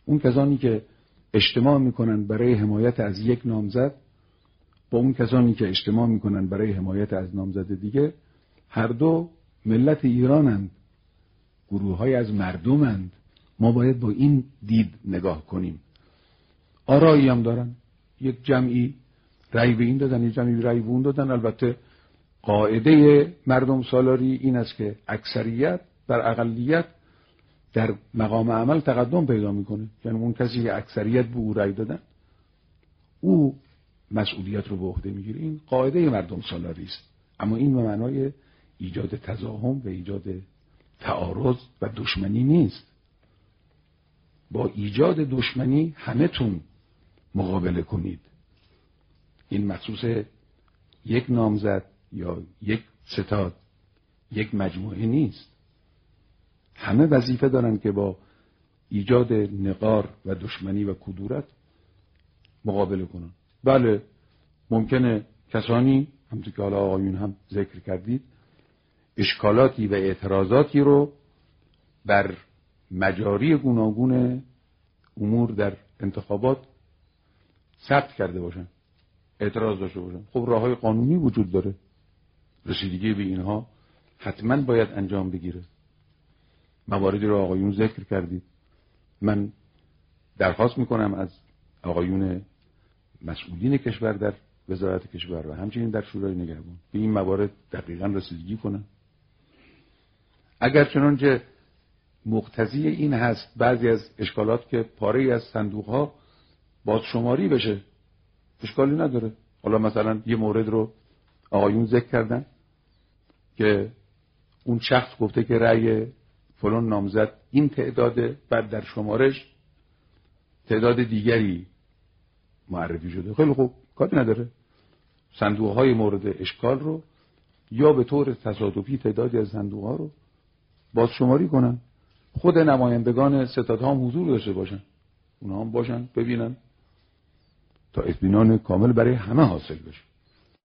اون کسانی که اجتماع میکنن برای حمایت از یک نامزد با اون کسانی که اجتماع میکنن برای حمایت از نامزد دیگه، هر دو ملت ایرانند، گروه‌های از مردمند. ما باید با این دید نگاه کنیم. آرایی هم دارن، یک جمعی رأی به این دادن، یک جمعی رأی به اون دادن. البته قاعده مردم سالاری این است که اکثریت بر اقلیت در مقام عمل تقدم پیدا میکنه. یعنی اون کسی که اکثریت به او رأی دادن او مسئولیت رو به عهده میگیره. این قاعده مردم سالاری است. اما این به معنای ایجاد تزاحم و ایجاد تعارض و دشمنی نیست. با ایجاد دشمنی همه تون مقابله کنید. این مخصوص یک نامزد یا یک ستاد، یک مجموعه نیست. همه وظیفه دارن که با ایجاد نقار و دشمنی و کدورت مقابله کنن. بله ممکنه کسانی همونطور که حالا آقایون هم ذکر کردید اشکالاتی و اعتراضاتی رو بر مجاری گوناگون امور در انتخابات ثبت کرده باشن، اعتراض داشته باشن. خب راههای قانونی وجود داره، رسیدگی به اینها حتما باید انجام بگیره. مواردی رو آقایون ذکر کردید. من درخواست میکنم از آقایون مسئولین کشور در وزارت کشور و همچنین در شورای نگهبان به این موارد دقیقاً رسیدگی کنن. اگر چنانچه مقتضی این هست بعضی از اشکالات که پاره از صندوق‌ها بازشماری بشه، اشکالی نداره. حالا مثلا یه مورد رو آقایون ذکر کردن که اون شخص گفته که رأی فلان نامزد این تعداده، بعد در شمارش تعداد دیگری معرفی شده. خیلی خوب، کاری نداره. صندوق‌های مورد اشکال رو یا به طور تصادفی تعدادی از صندوق‌ها رو بازشماری کنن. خود نمایندگان ستادها هم حضور داشته باشن، اونها هم باشن ببینن تا اطمینان کامل برای همه حاصل بشه.